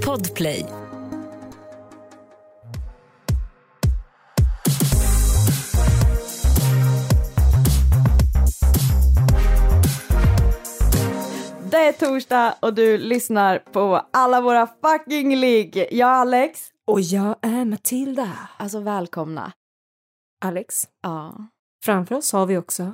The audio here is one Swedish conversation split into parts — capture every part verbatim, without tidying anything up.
Podplay. Det är torsdag och du lyssnar på alla våra fucking ligg. Jag är Alex. Och jag är Matilda. Alltså välkomna. Alex. Ja. Framför oss har vi också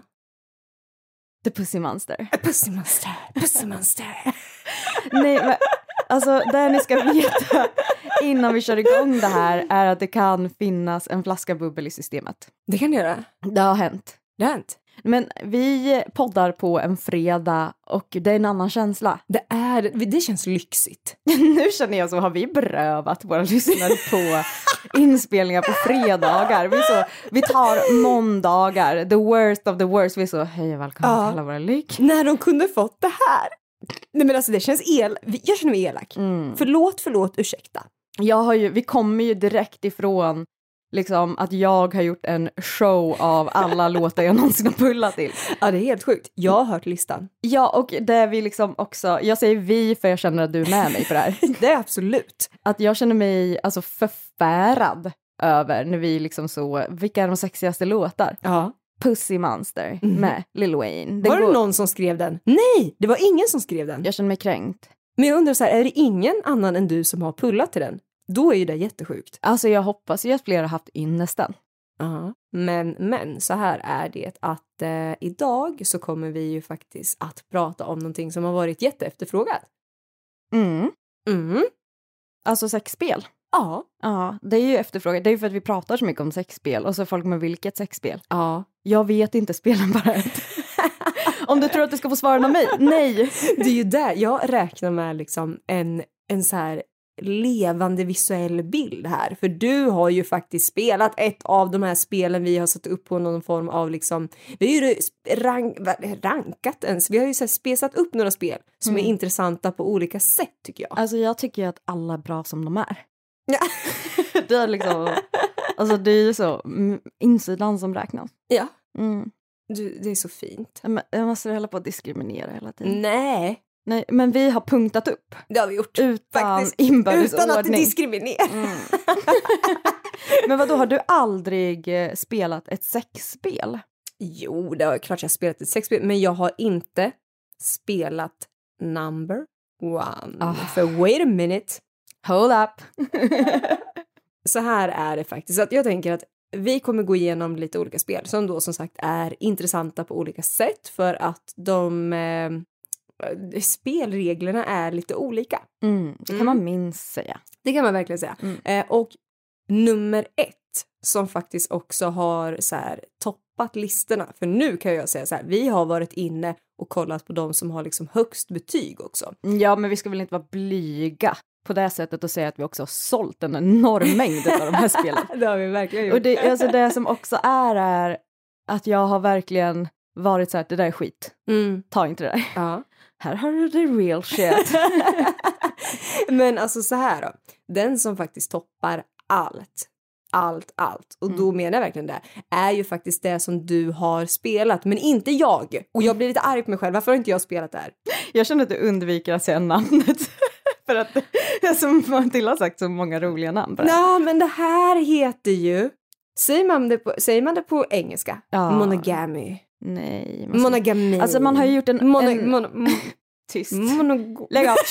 The Pussy Monster. A Pussy Monster. Pussy Monster. Nej, men alltså det ni ska veta innan vi kör igång det här är att det kan finnas en flaska bubbel i systemet. Det kan det göra. Det har hänt. Det har hänt. Men vi poddar på en fredag och det är en annan känsla. Det, är, det känns lyxigt. Nu känner jag så, har vi berövat våra lyssnare på inspelningar på fredagar. Vi, så, vi tar måndagar, the worst of the worst. Vi är så, hej och välkomna Ja. till alla våra lyck. När de kunde fått det här. Nej men alltså det känns el. Jag känner mig elak. Mm. Förlåt, förlåt, ursäkta. Jag har ju, vi kommer ju direkt ifrån liksom att jag har gjort en show av alla låtar jag någonsin har pullat till. Ja, det är helt sjukt. Jag har hört listan. Ja, och det är vi liksom också, jag säger vi för jag känner att du är med mig på det här. Det är absolut. Att jag känner mig alltså förfärad över när vi liksom så, vilka är de sexigaste låtar? Ja. Pussy Monster Mm. med Lil Wayne. Den Var det går- någon som skrev den? Nej, det var ingen som skrev den. Jag känner mig kränkt. Men jag undrar så här, är det ingen annan än du som har pullat till den? Då är ju det jättesjukt. Alltså jag hoppas ju att fler har haft ynnesten. Ja, men, men så här är det att eh, idag så kommer vi ju faktiskt att prata om någonting som har varit jätteefterfrågat. Mm. Mm. Alltså sexspel. Ja. Ja, det är ju efterfrågan. Det är ju för att vi pratar så mycket om sexspel. Och så är folk med vilket sexspel? Ja. Jag vet inte, spelen bara ett. Om du tror att du ska få svaren av mig. Nej. Det är ju där jag räknar med liksom en, en så här levande visuell bild här. För du har ju faktiskt spelat ett av de här spelen vi har satt upp på någon form av liksom, vi har ju rank, rankat ens. Vi har ju så här spesat upp några spel som Mm. är intressanta på olika sätt tycker jag. Alltså jag tycker ju att alla är bra som de är. Ja. Det är liksom, alltså det är ju så, mm, insidan som räknas. Ja. Mm. Du, det är så fint. Men jag måste hålla på att diskriminera hela tiden. Nej, Nej, men vi har punktat upp. det har vi gjort. Utan Faktiskt, inbördes utan att ordning. diskriminera. Mm. Men vadå, har du aldrig eh, spelat ett sexspel? Jo, det är klart jag har spelat ett sexspel, men jag har inte spelat number one. Ah. För wait a minute. Hold up. Så här är det faktiskt. Att jag tänker att vi kommer gå igenom lite olika spel som då som sagt är intressanta på olika sätt för att de eh, spelreglerna är lite olika. Mm, det kan Mm. man minst säga. Det kan man verkligen säga. Mm. Eh, och nummer ett som faktiskt också har så här toppat listorna. För nu kan jag säga så här, vi har varit inne och kollat på de som har liksom högst betyg också. Ja, men vi ska väl inte vara blyga på det sättet och säga att vi också har sålt en enorm mängd av de här spelen. Det har vi verkligen gjort. Och det, alltså det som också är är att jag har verkligen varit så här, det där är skit. Mm. Ta inte det där. Ja. Här har du the real shit. Men alltså så här då. Den som faktiskt toppar allt, allt, allt. Och då menar jag verkligen det. Är ju faktiskt det som du har spelat. Men inte jag. Och jag blir lite arg på mig själv. Varför har inte jag spelat det här? Jag känner att du undviker att säga namnet. För att det som Matilda har sagt så många roliga namn. Bara. Ja, men det här heter ju... Säger man det på, säger man det på engelska? Ja. Monogamy. Nej. Man ska... Monogami. Alltså man har ju gjort en... Mono, en... mono, mo, Tyst. monog... Lägg av.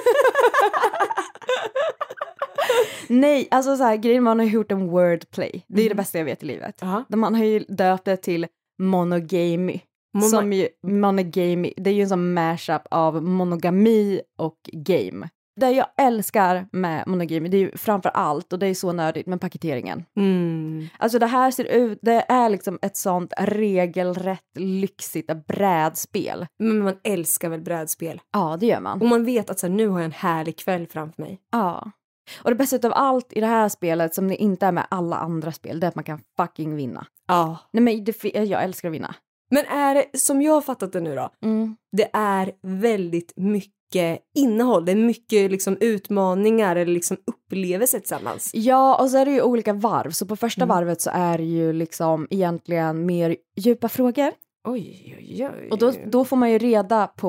Nej, alltså så här, grejen, man har gjort en wordplay. Det är det bästa jag vet i livet. Ja. Där man har ju döpt det till monogamy. Mono- Som ju, monogamy, det är ju en sån mashup av monogami och game. Det jag älskar med monogamy, det är ju framför allt, och det är så nördigt, med paketeringen. Mm. Alltså det här ser ut, det är liksom ett sånt regelrätt lyxigt brädspel. Men man älskar väl brädspel. Ja, det gör man. Och man vet att så här, nu har jag en härlig kväll framför mig. Ja. Och det bästa av allt i det här spelet, som det inte är med alla andra spel, det är att man kan fucking vinna. Ja. Nej men det, jag älskar att vinna. Men är det, som jag har fattat det nu då, Mm. det är väldigt mycket innehåll. Det är mycket liksom utmaningar eller liksom upplevelser tillsammans. Ja, och så är det ju olika varv. Så på första Mm. varvet så är det ju liksom egentligen mer djupa frågor. Oj, oj, oj. Och då, då får man ju reda på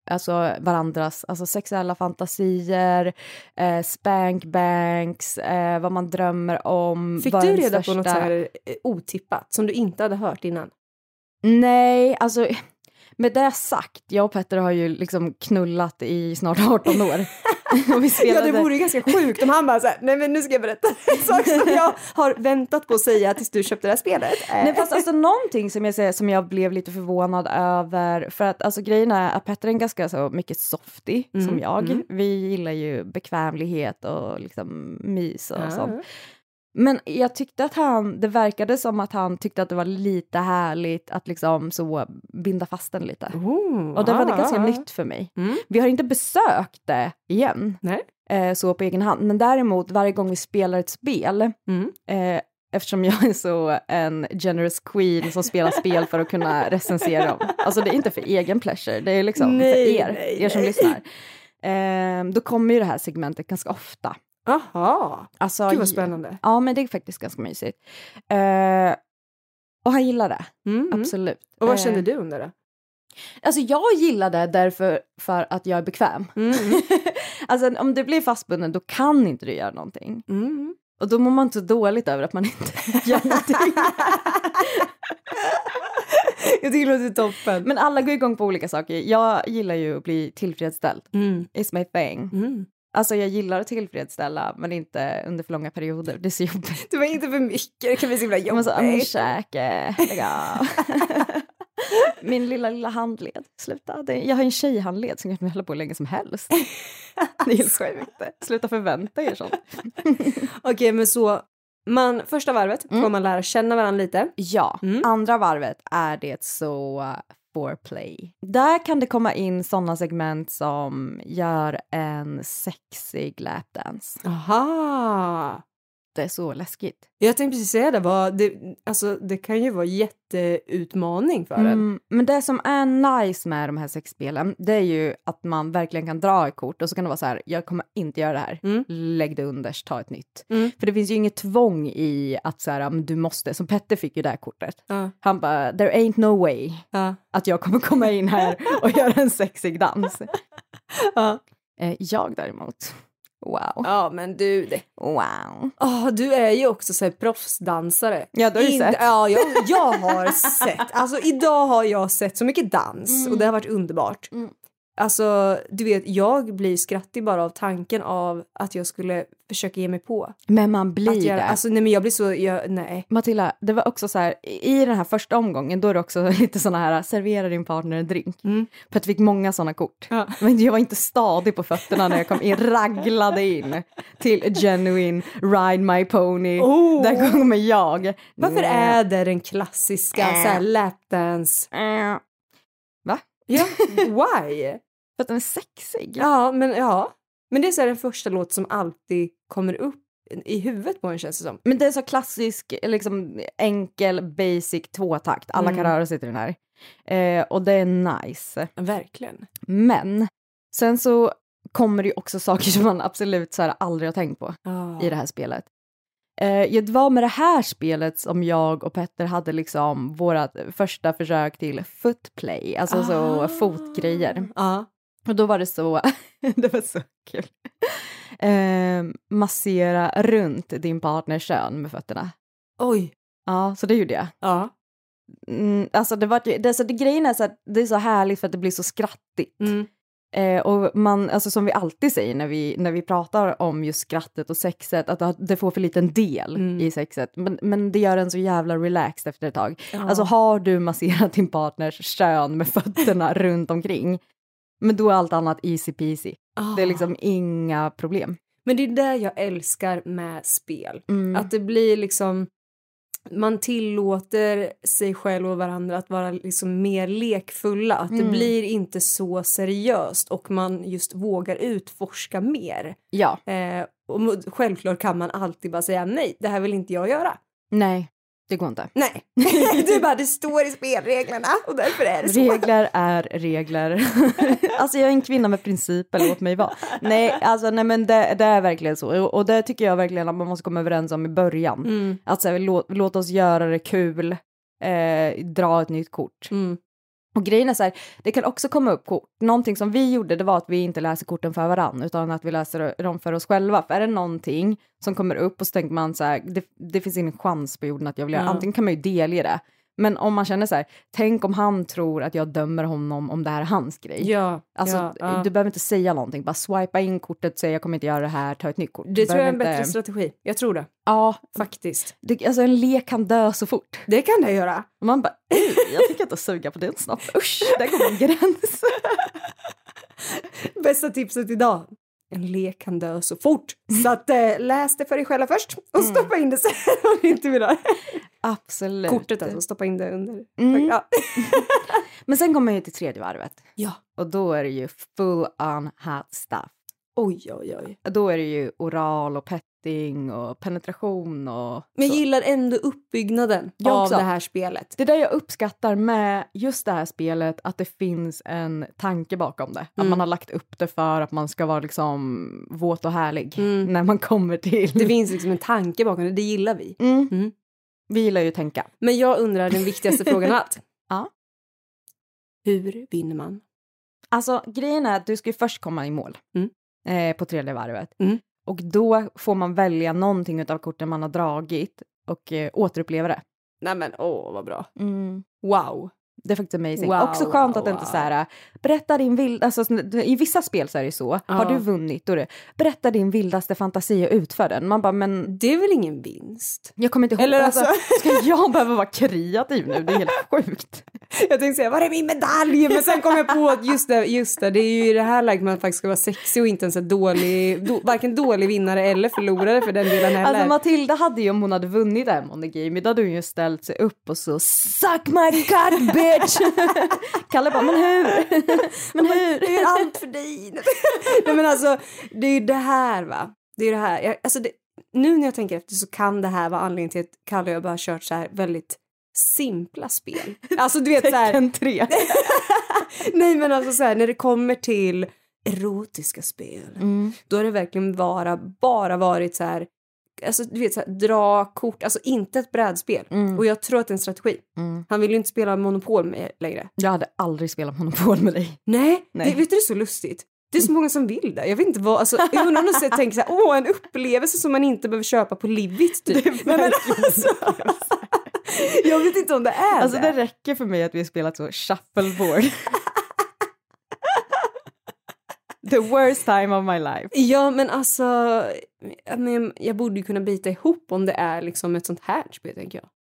alltså varandras alltså sexuella fantasier, eh, spankbanks, eh, vad man drömmer om. Fick vad du den reda största... på något så här eh, otippat som du inte hade hört innan? Nej, alltså med det sagt, jag och Petter har ju liksom knullat i snart arton år. Och vi spelade... Ja, det vore ju ganska sjukt om han bara så här, nej men nu ska jag berätta en sak som jag har väntat på att säga tills du köpte det här spelet. Nej, fast alltså någonting som jag säger som jag blev lite förvånad över, för att alltså grejen är att Petter är en ganska så mycket softy mm, som jag. Mm. Vi gillar ju bekvämlighet och liksom mys och ja. sånt. Men jag tyckte att han, det verkade som att han tyckte att det var lite härligt att liksom så binda fast den lite. Oh, och det var det ganska ah, nytt för mig. Mm. Vi har inte besökt det igen. Nej. Eh, så på egen hand. Men däremot varje gång vi spelar ett spel, mm. eh, eftersom jag är så en generous queen som spelar spel för att kunna recensera dem. Alltså det är inte för egen pleasure, det är liksom nej, för er, nej, er som nej. lyssnar. Eh, då kommer ju det här segmentet ganska ofta. Aha, alltså, gud vad spännande. Ja, men det är faktiskt ganska mysigt. Uh, och han gillar det, mm, absolut. Och vad kände uh, du under det? Alltså jag gillar det därför för att jag är bekväm. Mm. Alltså om du blir fastbunden då kan inte du göra någonting. Mm. Och då mår man inte så dåligt över att man inte gör någonting. Jag tycker det låter toppen. Men alla går igång på olika saker. Jag gillar ju att bli tillfredsställd. Mm. It's my thing. Mm. Alltså jag gillar att tillfredsställa men inte under för långa perioder. Det är så jobbigt. Det var inte för mycket, det kan bli så himla jobbigt. Man så, min käke, min lilla, lilla handled, sluta. Det, jag har en tjejhandled som kan hålla på länge som helst. Det är helt sjukt. Sluta förvänta er sånt. Okej, okay, men så man, första varvet mm. får man lära känna varandra lite. Ja, mm. andra varvet är det så... foreplay. Där kan det komma in sådana segment som gör en sexig lapdance. Aha! Det är så läskigt. Jag tänkte precis säga det, vad, det, alltså, det kan ju vara jätteutmaning för mm, en. Men det som är nice med de här sexspelen, det är ju att man verkligen kan dra ett kort och så kan det vara så här, jag kommer inte göra det här. Mm. Lägg det unders, ta ett nytt. Mm. För det finns ju inget tvång i att så här, du måste, som Petter fick ju det här kortet. Uh. Han bara, there ain't no way uh. att jag kommer komma in här och göra en sexig dans. uh. eh, jag däremot... Wow. Ja, men du... Det. Wow. Oh, du är ju också så här proffsdansare. Ja, du har ju In, sett. Ja, jag, jag har sett. Alltså, idag har jag sett så mycket dans. Mm. Och det har varit underbart. Mm. Alltså, du vet, jag blir skrattig bara av tanken av att jag skulle försöka ge mig på. Men man blir jag, det. Alltså, nej, men jag blir så... Jag, nej. Matilda, det var också så här, i den här första omgången, då är det också lite såna här, servera din partner en drink. Mm. För att vi fick många såna kort. Ja. Men jag var inte stadig på fötterna när jag kom in, raglade in till Genuine, Ride My Pony. Oh. Där kommer jag. Varför nej. är det den klassiska äh. så här, lapdance? Äh. Va? Ja, why? För att den är sexig. Ja, men ja. Men det är så här den första låt som alltid kommer upp i huvudet på en, känns det som. Men det är så klassisk, liksom enkel, basic tvåtakt. Alla mm. kan röra sig till den här. Eh, och det är nice. Verkligen. Men sen så kommer det ju också saker som man absolut så här aldrig har tänkt på oh. i det här spelet. Eh, det var med det här spelet som jag och Petter hade liksom vårat första försök till footplay. Alltså ah. så fotgrejer. Ah. Och då var det så, det var så kul. Eh, massera runt din partners kön med fötterna. Oj. Ja, så det gjorde jag. Ja. Mm, alltså det var det, så det grejen är så att det är så härligt för att det blir så skrattigt. Mm. Eh, och man, alltså som vi alltid säger när vi, när vi pratar om just skrattet och sexet, att det får för liten del mm. i sexet. Men, men det gör en så jävla relaxed efter ett tag. Ja. Alltså har du masserat din partners kön med fötterna runt omkring, men då är allt annat easy peasy. Oh. Det är liksom inga problem. Men det är det jag älskar med spel. Mm. Att det blir liksom, man tillåter sig själv och varandra att vara liksom mer lekfulla. Att mm. det blir inte så seriöst och man just vågar utforska mer. Ja. Eh, och självklart kan man alltid bara säga nej, det här vill inte jag göra. Nej. Det går inte. Nej, du bara, det står i spelreglerna och därför är det så. Regler är regler. Alltså jag är en kvinna med principer, låt mig vara. Nej, alltså nej men det, det är verkligen så. Och det tycker jag verkligen att man måste komma överens om i början. Mm. Att så här, låt, låt oss göra det kul, eh, dra ett nytt kort. Mm. Och grejen är så här, det kan också komma upp kort. Någonting som vi gjorde, det var att vi inte läser korten för varann, utan att vi läser dem för oss själva. För är det någonting som kommer upp och så tänker man så här, det, det finns ingen chans på jorden att jag vill göra. Mm. Antingen kan man ju delge det. Men om man känner så här, tänk om han tror att jag dömer honom om det här är hans grej. Ja, Alltså, ja, ja. du behöver inte säga någonting. Bara swipa in kortet, säga jag kommer inte göra det här, ta ett nytt kort. Det Du tror jag är en behöver bättre inte... strategi. Jag tror det. Ja, Faktiskt. det, alltså en lek kan dö så fort. Det kan det göra. Och man bara, jag tycker inte att suga på den snabbt. Usch, där går en gräns. Bästa tipset idag. En lek kan dö så fort. Så att äh, läs det för dig själva först. Och Mm. stoppa in det sen om du inte vill ha det. Absolut. Kortet alltså, stoppa in det under. Mm. Ja. Men sen kommer man ju till tredje varvet. Ja. Och då är det ju full on hot stuff. Oj, oj, oj. Då är det ju oral och petting och penetration och Men jag så. gillar ändå uppbyggnaden Jag av också. det här spelet. Det är det jag uppskattar med just det här spelet, att det finns en tanke bakom det. Att Mm. man har lagt upp det för att man ska vara liksom våt och härlig Mm. när man kommer till... Det finns liksom en tanke bakom det, det gillar vi. Mm. Mm. Vi gillar ju att tänka. Men jag undrar den viktigaste frågan av allt. Ja. Hur vinner man? Alltså grejen är att du ska ju först komma i mål Mm. eh, på tredje varvet. Mm. Och då får man välja någonting av korten man har dragit och eh, återuppleva det. Nej men åh vad bra. Mm. Wow. Det är faktiskt amazing. Wow, Också skönt wow, att det inte wow. så här, berätta din vild, alltså i vissa spel så är det så. Ja. Har du vunnit då är det, berätta din vildaste fantasi och utför den. Man bara, men Det är väl ingen vinst? jag kommer inte ihåg. Eller alltså, alltså- ska jag behöva vara kreativ nu? Det är helt sjukt. Jag tänkte säga, var är min medalj? Men sen kom jag på att just det, just det, det är ju i det här läget man faktiskt ska vara sexig och inte ens en dålig, do, varken dålig vinnare eller förlorare för den delen heller. Alltså Matilda hade ju, om hon hade vunnit M on the game, då hade hon ju ställt sig upp och så suck my cock bitch! Kalle bara, men hur? men hur? Det är allt för dig. Nej men alltså, det är ju det här va. Det är det här. Jag, alltså det, nu när jag tänker efter så kan det här vara anledningen till att Kalle och jag bara har kört så här väldigt simpla spel. Alltså du vet så här. Tecken tre. Nej men alltså så här, när det kommer till erotiska spel. Mm. Då har det verkligen bara, bara varit så här. Alltså du vet så här, dra kort, alltså inte ett brädspel. Mm. Och jag tror att det är en strategi. Mm. Han vill ju inte spela Monopol med längre. Jag hade aldrig spelat Monopol med dig. Nej, Nej. Det, vet du det är så lustigt. Det är så många som vill det. Jag vet inte vad, alltså, jag undrar om de tänker så här, åh en upplevelse som man inte behöver köpa på Livit typ. Det är Nej, men verkligen alltså, jag vet inte om det är Alltså det. det räcker för mig att vi har spelat så shuffleboard. The worst time of my life. Ja men alltså, jag, men, jag borde ju kunna bita ihop om det är liksom ett sånt här spel tänker jag.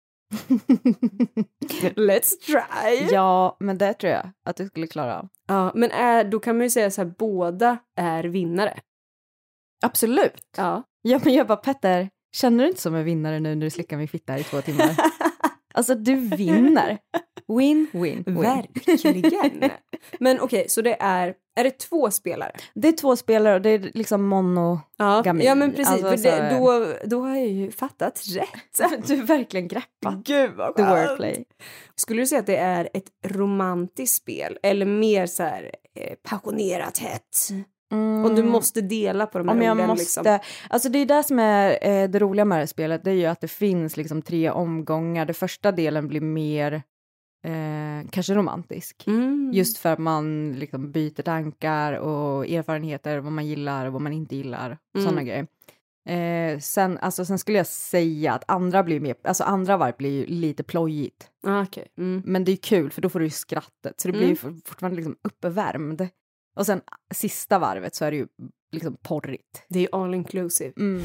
Let's try! Ja, men det tror jag att du skulle klara av. Ja, men är, då kan man ju säga så här, båda är vinnare. Absolut. Ja. Ja, men jag bara, Petter, känner du inte som en vinnare nu när du slickar min fitta i två timmar? Alltså, du vinner. Win, win, win. Verkligen. Men okej, okay, så det är, är det två spelare? Det är två spelare och det är liksom mono. Ja, Gami. ja men precis, Alltså, för det, så- då, då har jag ju fattat rätt. Du är verkligen greppat. Gud vad The skönt. wordplay. Skulle du säga att det är ett romantiskt spel eller mer så här eh, passionerat hett? Mm. Om du måste dela på de här Om jag orden måste, liksom. alltså det är det som är eh, det roliga med det här spelet, det är ju att det finns liksom tre omgångar. Det första delen blir mer eh, kanske romantisk. Mm. Just för att man liksom byter tankar och erfarenheter, vad man gillar och vad man inte gillar. Mm. Sådana grejer. Eh, sen, alltså, sen skulle jag säga att andra blir mer, alltså andra varv blir ju lite plojigt. Ah, okej. Mm. Men det är kul för då får du ju skrattet. Så det blir ju Mm. for- fortfarande liksom uppvärmd. Och sen sista varvet så är det ju liksom porrigt. Det är ju all inclusive. Mm.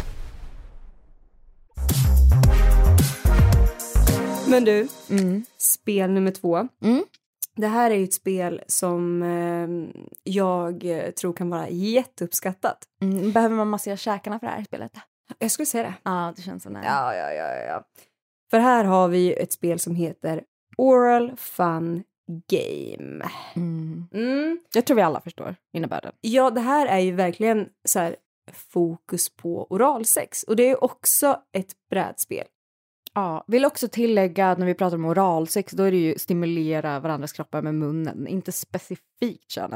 Men du, Mm. spel nummer två. Mm. Det här är ju ett spel som eh, jag eh, tror kan vara jätteuppskattat. Mm. Behöver man massera käkarna för det här spelet? Jag skulle säga det. Ja, det känns som det. Ja, ja, ja, ja. För här har vi ett spel som heter Oral Fun Game. Mm. Mm. Jag tror vi alla förstår innebörden. Ja, det här är ju verkligen så här fokus på oralsex. Och det är ju också ett brädspel. Ja, vill också tillägga att när vi pratar om oralsex då är det ju stimulera varandras kroppar med munnen, inte specifikt könet.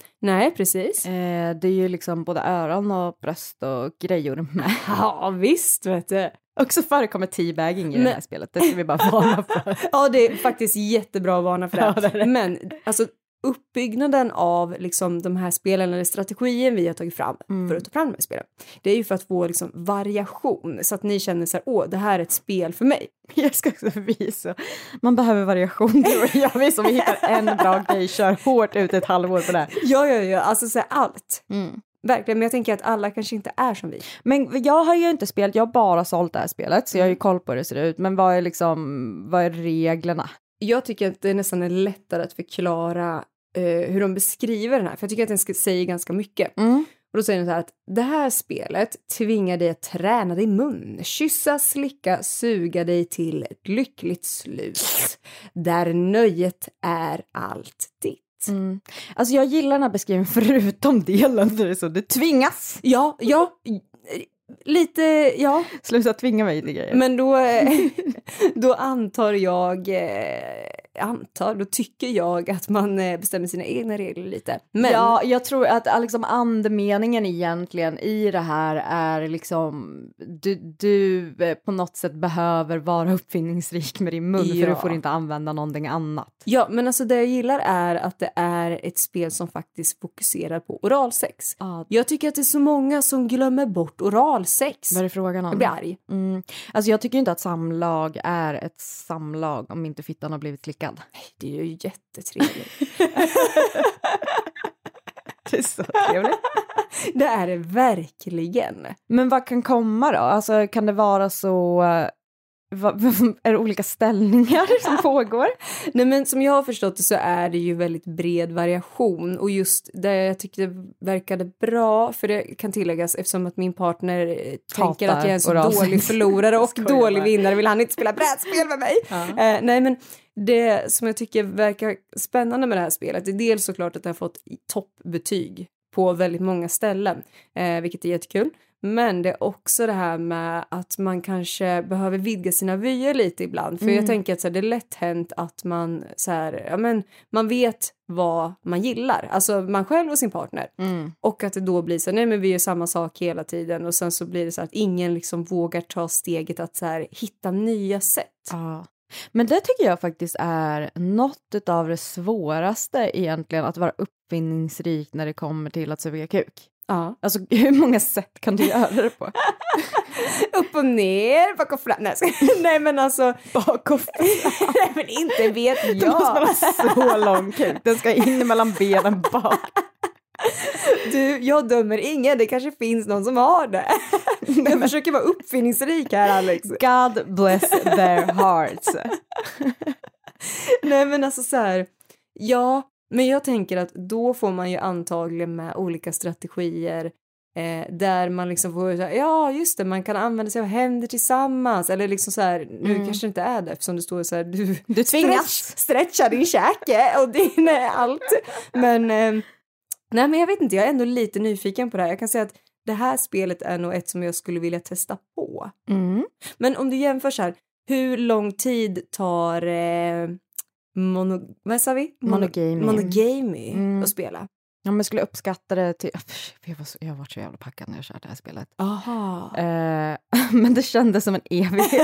Nej, precis. Eh, det är ju liksom både öron och bröst och grejor med. Ja, visst vet du. Också förekommer teabagging i Men... det här spelet, det ska vi bara varna för. Ja, det är faktiskt jättebra att varna för det. Ja, det är det. Men alltså uppbyggnaden av liksom de här spelen eller strategin vi har tagit fram mm. för att ta fram de här spelen. Det är ju för att få liksom variation så att ni känner så här, åh, det här är ett spel för mig. Jag ska också visa. Man behöver variation. Jag vet om vi hittar en bra grej, kör hårt ut ett halvår på det här. Ja, ja, ja, alltså så här, allt. Mm. Verkligen, men jag tänker att alla kanske inte är som vi. Men jag har ju inte spelat, jag har bara sålt det här spelet, så jag har ju koll på hur det ser ut. Men vad är liksom, vad är reglerna? Jag tycker att det nästan är lättare att förklara eh, hur de beskriver den här. För jag tycker att den ska, säger ganska mycket. Mm. Och då säger den så här att det här spelet tvingar dig att träna din mun. Kyssa, slicka, suga dig till ett lyckligt slut. Där nöjet är allt ditt. Mm. Alltså jag gillar den här beskrivningen förutom delen där det är så, det tvingas. Ja, ja, lite, ja. Sluta tvinga mig till grejer. Men då, då antar jag, antar, då tycker jag att man bestämmer sina egna regler lite. Men... Ja, jag tror att liksom andemeningen egentligen i det här är liksom, du, du på något sätt behöver vara uppfinningsrik med din mun, ja. För du får inte använda någonting annat. Ja, men alltså det jag gillar är att det är ett spel som faktiskt fokuserar på oralsex. Ah. Jag tycker att det är så många som glömmer bort oralsex. Vad är det frågan om? Jag blir arg. Mm. Alltså jag tycker inte att samlag är ett samlag om inte fittan har blivit slickad. Nej, det är ju jättetrevligt. Det är så trevligt. Det är det verkligen. Men vad kan komma då? Alltså kan det vara så... Är det olika ställningar som pågår? Nej, men som jag har förstått det så är det ju väldigt bred variation. Och just det jag tyckte det verkade bra, för det kan tilläggas eftersom att min partner Hatar tänker att jag är en så dålig förlorare och dålig vinnare, vill han inte spela brädspel med mig. Ja. Eh, nej, men det som jag tycker verkar spännande med det här spelet är dels såklart att det har fått toppbetyg på väldigt många ställen, eh, vilket är jättekul. Men det är också det här med att man kanske behöver vidga sina vyer lite ibland. För mm. jag tänker att så här, det är lätt hänt att man, så här, ja, men, man vet vad man gillar. Alltså man själv och sin partner. Mm. Och att det då blir så här, nej men vi gör samma sak hela tiden. Och sen så blir det så här att ingen liksom vågar ta steget att så här, hitta nya sätt. Ja. Men det tycker jag faktiskt är något av det svåraste egentligen, att vara uppfinningsrik när det kommer till att suga kuk. Ja. Alltså hur många sätt kan du göra det på? Upp och ner, bak och fram. Nej, nej men alltså bak och fram. Nej men inte vet jag. Du måste vara så lång kuk. Den ska in mellan benen bak. Du, jag dömer ingen. Det kanske finns någon som har det. Jag försöker vara uppfinningsrik här, Alex. God bless their hearts. Nej men alltså så här, ja. Men jag tänker att då får man ju antagligen med olika strategier eh, där man liksom får säga, ja just det, man kan använda sig av händer tillsammans, eller liksom så här, nu mm. kanske det inte är det eftersom det står så här, du, du tvingas stretch, stretcha din käke och din allt. Men eh, nej men jag vet inte, jag är ändå lite nyfiken på det här. Jag kan säga att det här spelet är nog ett som jag skulle vilja testa på. Mm. Men om du jämför så här, hur lång tid tar eh, Mono, vad sa vi? Monogamy. Monogamy mm. att spela. Ja, men jag skulle uppskatta det till... Jag, var så, jag har varit så jävla packad när jag kört det här spelet. Aha. Eh, men det kändes som en evighet.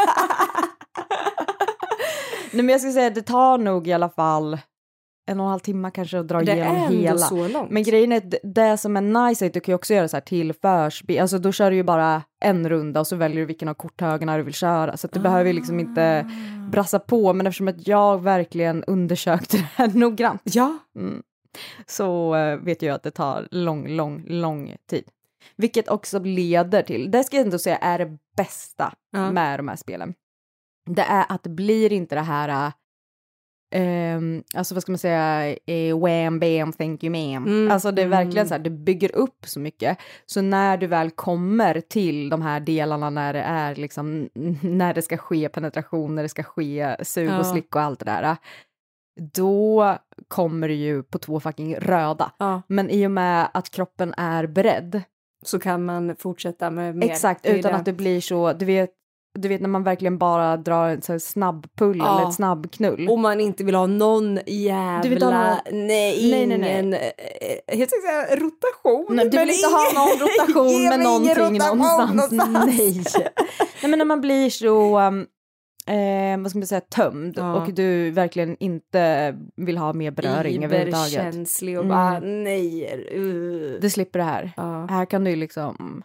Nej, men jag skulle säga att det tar nog i alla fall en och en halv timme kanske att dra det igenom hela. Det är ändå så långt. Men grejen är att det som är nice är att du kan ju också göra så här till förspel. Alltså då kör du ju bara en runda och så väljer du vilken av korthögarna du vill köra. Så att du ah. behöver ju liksom inte brassa på. Men eftersom att jag verkligen undersökte det här noggrant. Ja. Mm, så uh, vet jag att det tar lång, lång, lång tid. Vilket också leder till, det ska jag ändå säga är det bästa ah. med de här spelen. Det är att det blir inte det här... Uh, Um, alltså vad ska man säga, eh, wham bam thank you ma'am. Mm, alltså det är verkligen mm. så här, det bygger upp så mycket, så när du väl kommer till de här delarna när det är liksom, när det ska ske penetration, när det ska ske sug och ja. slick och allt det där, då kommer du ju på två fucking röda. Ja. Men i och med att kroppen är beredd så kan man fortsätta med mer. Exakt, utan att det blir så, du vet du vet när man verkligen bara drar en så här snabb pull Ja. eller ett snabb knull. Och man inte vill ha någon jävla... Du vill ha någon... Nej, ingen... Nej, nej, nej. Jag tänkte säga rotation. Nej, du vill inte ingen... ha någon rotation med någonting rotation någonstans. någonstans. Nej. Nej, men när man blir så... Um, eh, vad ska man säga, tömd. Ja. Och du verkligen inte vill ha mer beröring överhuvudtaget. Iberkänslig och Mm. bara nej. Uh. Du slipper det här. Ja. Här kan du liksom...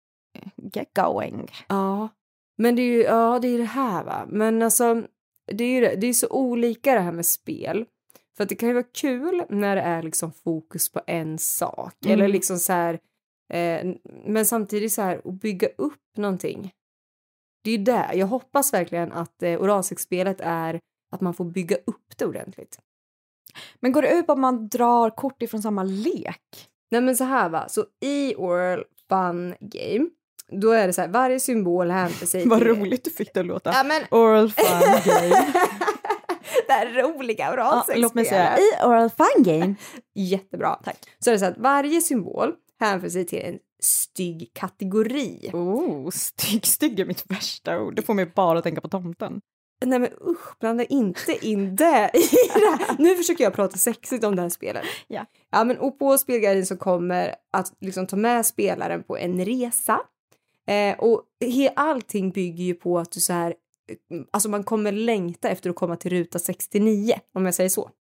Get going. Ja. Men det är ju ja, det, är det här va. Men alltså, det är ju det, det är så olika det här med spel. För att det kan ju vara kul när det är liksom fokus på en sak. Mm. Eller liksom så här, eh, men samtidigt så här, att bygga upp någonting. Det är ju det. Jag hoppas verkligen att eh, oralsexspelet är att man får bygga upp det ordentligt. Men går det ut på att man drar kort ifrån samma lek? Nej men så här va. Så i Oral Fun Game, då är det så här, varje symbol hänför sig till... Vad roligt du fick det att låta. Ja, men... Oral Fun Game. Det här roliga oralsexspelet. Ja, låt mig säga, i Oral Fun Game. Jättebra. Tack. Så är det så att varje symbol hänför sig till en stygg kategori. Oh, stygg, stygg är mitt värsta ord. Det får mig bara att tänka på tomten. Nej men usch, blanda inte in det i det här. Nu försöker jag prata sexigt om det här spelet. Ja. Ja men och på spelguiden så kommer att liksom ta med spelaren på en resa. Eh, och he, allting bygger ju på att du så här, alltså man kommer längta efter att komma till ruta sextionio, om jag säger så.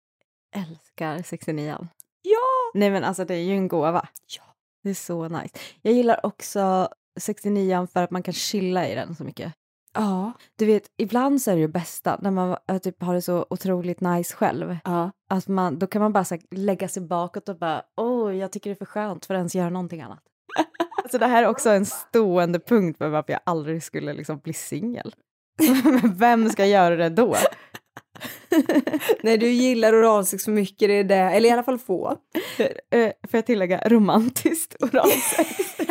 Älskar sextionio. Ja! Nej men alltså det är ju en gåva. Ja. Det är så nice. Jag gillar också sextionio för att man kan chilla i den så mycket. Ja. Du vet, ibland så är det ju bästa när man äh, typ har det så otroligt nice själv. Ja. Att man, då kan man bara så här, lägga sig bakåt och bara, åh, jag tycker det är för skönt för att ens göra någonting annat. Så det här är också en stående punkt för varför jag aldrig skulle liksom bli singel. Men vem ska göra det då? Nej, du gillar oralsex så mycket, det är det. Eller i alla fall få. Får jag tillägga romantiskt oralsex?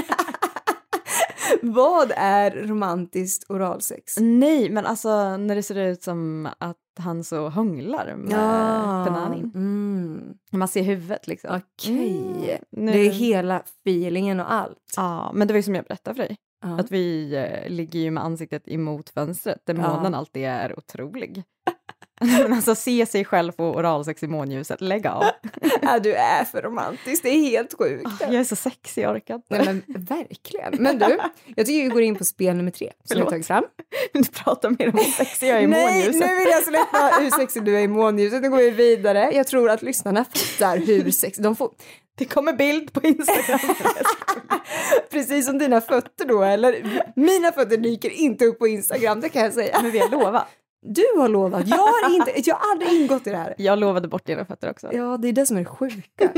Vad är romantiskt oralsex? Nej, men alltså när det ser ut som att han så hånglar med Ja. bananin. Mm. Man ser huvudet liksom. Okej. Mm. Nu- Det är hela feelingen och allt. Ja, men det var ju som jag berättade för dig. Ja. Att vi eh, ligger ju med ansiktet emot fönstret där Ja. månen alltid är otrolig. Men alltså se sig själv på oralsex i månljuset, lägg av. Ja, du är för romantisk, det är helt sjukt. Oh, jag är så sexig, jag orkar inte. Nej men verkligen. Men du, jag tycker vi går in på spel nummer tre som jag har tagit fram. Du pratar mer om hur sexig jag är i Nej, månljuset. nu vill jag släppa hur sexig du är i månljuset. Nu går vi vidare. Jag tror att lyssnarna fattar hur sexig de får. Det kommer bild på Instagram. Precis som dina fötter då, eller? Mina fötter dyker inte upp på Instagram, det kan jag säga. Men vi har lovat. Du har lovat. Jag har, inte, jag har aldrig ingått i det här. Jag lovade bort dina fötter också. Ja, det är det som är det sjuka.